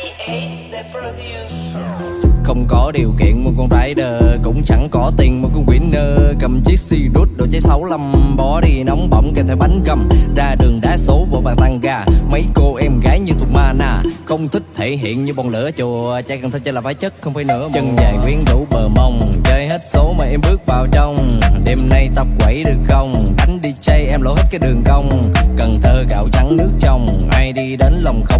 Không có điều kiện mua con rider, cũng chẳng có tiền mua con winner. Cầm chiếc xì đút độ cháy 65, bỏ đi nóng bỏng kèm theo bánh cầm. Ra đường đá số vội vàng tăng ga, mấy cô em gái như thuộc mana. Không thích thể hiện như bông lửa chùa, trai cần thơ chơi là phải chất không phải nữa. Chân dài quyến rũ bờ mông, chơi hết số mà em bước vào trong. Đêm nay tập quẩy được không, đánh DJ em lộ hết cái đường cong. Cần Thơ gạo trắng nước trong, ai đi đến lòng không